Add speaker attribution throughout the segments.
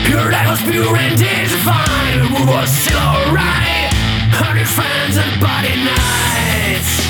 Speaker 1: Your life was pure and defined. The mood was still alright. 100 friends and body nights.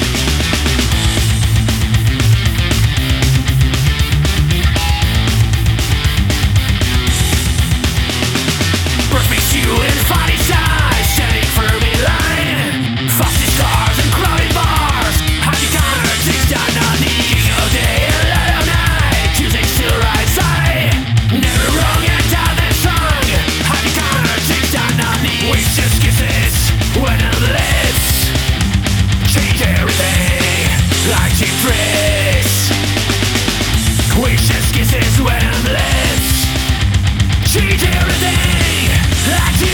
Speaker 1: Perfect you in funny size, standing firm in line. Fussy cars and crowded bars. Happy counter takes down on the evening of day and light of night. Choosing still right side. Never wrong and down that song. Happy counter takes down on the wasted kisses. When on the lips change everything like cheap tricks. Wasted kisses when on the lips change everything like